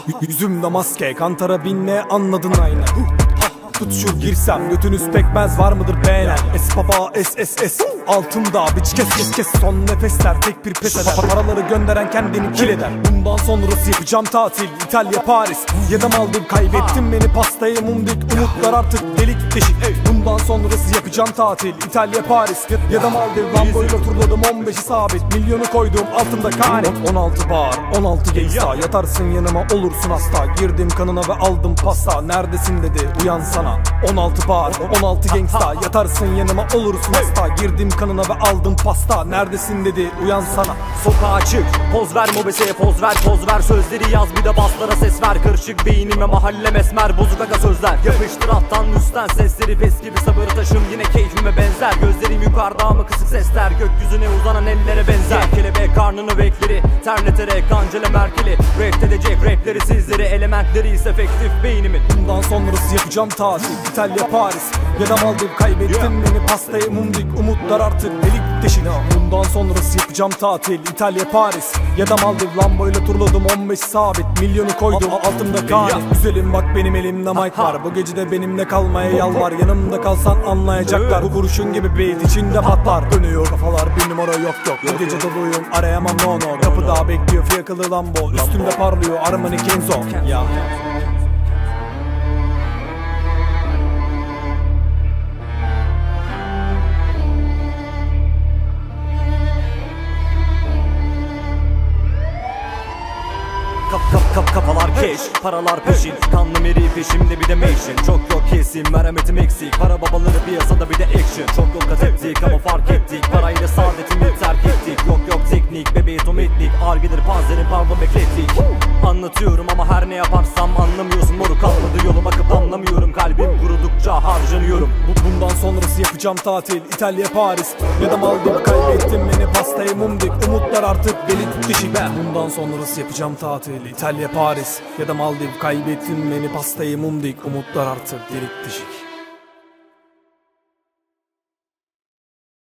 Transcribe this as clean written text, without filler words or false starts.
Yüzümde maske, kantara binle anladın aynı. Tut şu girsem, götünüz pekmez var mıdır beğenen? Es baba es altımda biç kes son nefesler tek bir pes eder. Paraları gönderen kendini kil eder. Bundan sonrası yapacağım tatil İtalya Paris. Yedim aldım kaybettim beni pastayı mumdik. Umutlar artık delik deşik. Bundan sonrası yapacağım tatil İtalya Paris. Yedim aldım Lambo'yla turladım 15'i sabit. Milyonu koydum altımda kane. 16 bar 16 gangsta. Yatarsın yanıma olursun hasta. Girdim kanına ve aldım pasta. Neredesin dedi uyansana. 16 bar 16 gangsta. Yatarsın yanıma olursun hasta. Girdim kanına ve aldım pasta. Neredesin dedi uyansana. Sokağa çık, poz ver mobeseye poz ver sözleri yaz bir de baslara ses ver. Kırışık beynime mahalle mesmer bozuk aga sözler. Yapıştır alttan üstten sesleri pes gibi sabır taşım yine keyfime benzer. Gözlerim yukarıda ama kısık sesler gökyüzüne uzanan ellere benzer. Kelebek karnını bekleri terleterek Angela Merkel'i reddedecek rapleri sizleri elementleri ise efektif beynimin. Bundan sonrası yapacağım tatil İtalya Paris. Yedem aldım kaybettim beni pastayı mumdik. Umutlar artık delik deşik. Bundan sonrası yapacağım tatil İtalya Paris. Yedem aldım Lambo'yla turladım 15 sabit. Milyonu koydum altımda kane. Güzelim bak benim elimde mic var. Bu gece de benimle kalmaya yalvar. Yanımda kalsan anlayacaklar. Bu kurşun gibi beat içinde patlar. Dönüyor kafalar bir numara yok. Bu gece doluyum arayamam no. Kapıda bekliyor fiyakalı Lambo. Üstümde parlıyor Armani Kenzo. Ya Kafalar keş, paralar peşin. Kanlı meri peşimde bir de mention. Çok yok kesim, merhametim eksik. Para babaları piyasada bir de action. Çok yok kat ettik ama fark ettik. Parayla saadetimi terk ettik. Yok teknik, bebeği tometlik. Argidir panzerin pardon beklettik. Anlatıyorum ama her ne yaparsam anlamıyorsun moruk. Kalmadı yolum akıp anlamıyorum. Kalbim kurudukça harcanıyorum. Bundan sonrası yapacağım tatil İtalya Paris. Yedem aldım kaybettim beni pastayı mumdik. Umutlar artık delik dişi ben. Bundan sonrası yapacağım tatil İtalya Paris. Yedem aldım kaybettim beni pastayı mumdik. Umutlar artık delik dişik.